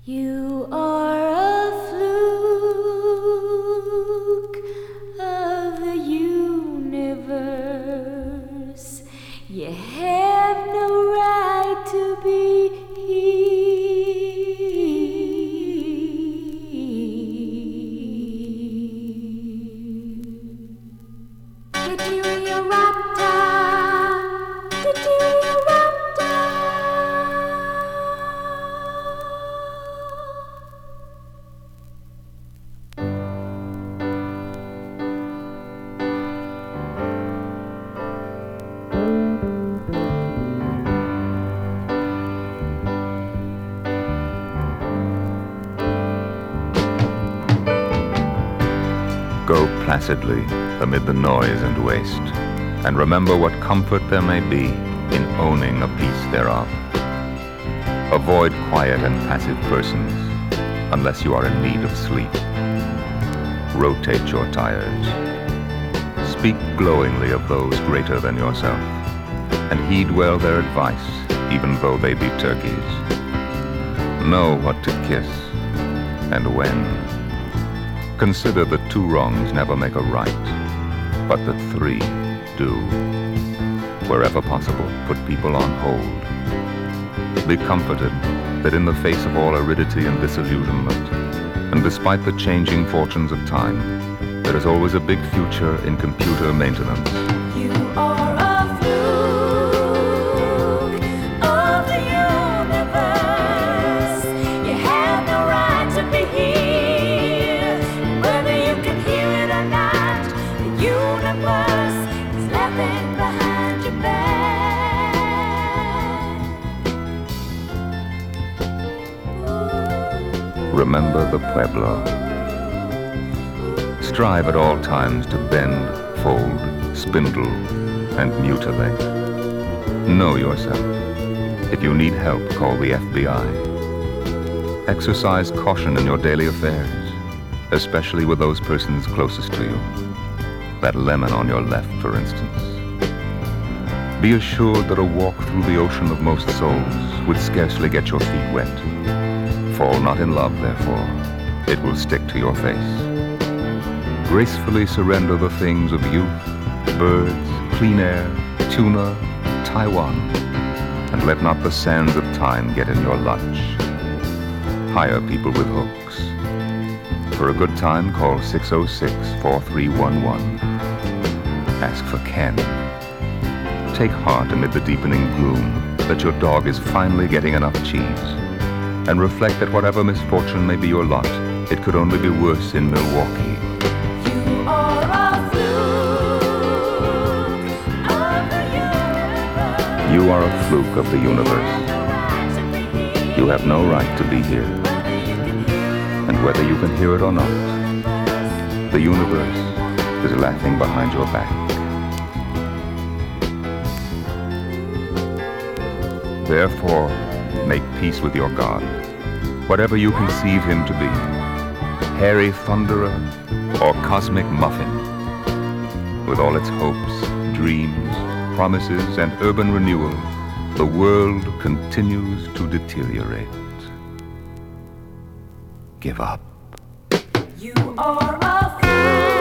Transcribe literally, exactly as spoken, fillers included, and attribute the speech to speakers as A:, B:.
A: You are a fluke of the universe. You have no right to be here. Deuterioraptor, Deuterioraptor.
B: Go placidly amid the noise and waste, and remember what comfort there may be in owning a piece thereof. Avoid quiet and passive persons unless you are in need of sleep. Rotate your tires. Speak glowingly of those greater than yourself, and heed well their advice, even though they be turkeys. Know what to kiss and when. Consider that two wrongs never make a right, but that three do. Wherever possible, put people on hold. Be comforted that in the face of all aridity and disillusionment, and despite the changing fortunes of time, there is always a big future in computer maintenance.
A: You are a fluke of the universe. You have no right to be here. Whether you can hear it or not, the universe is laughing behind your back.
B: Remember the Pueblo. Strive at all times to bend, fold, spindle, and mutilate. Know yourself. If you need help, call the F B I. Exercise caution in your daily affairs, especially with those persons closest to you. That lemon on your left, for instance. Be assured that a walk through the ocean of most souls would scarcely get your feet wet. Fall not in love, therefore. It will stick to your face. Gracefully surrender the things of youth, birds, clean air, tuna, Taiwan, and let not the sands of time get in your lunch. Hire people with hooks. For a good time, call six oh six, four three one one. Ask for Ken. Take heart amid the deepening gloom that your dog is finally getting enough cheese, and reflect that whatever misfortune may be your lot, it could only be worse in Milwaukee.
A: You are a fluke of the universe.
B: You are a fluke of the universe. You have no right to be here. And whether you can hear it or not, the universe is laughing behind your back. Therefore, make peace with your God, whatever you conceive him to be, hairy thunderer or cosmic muffin. With all its hopes, dreams, promises, and urban renewal, the world continues to deteriorate. Give up.
A: You are a fool.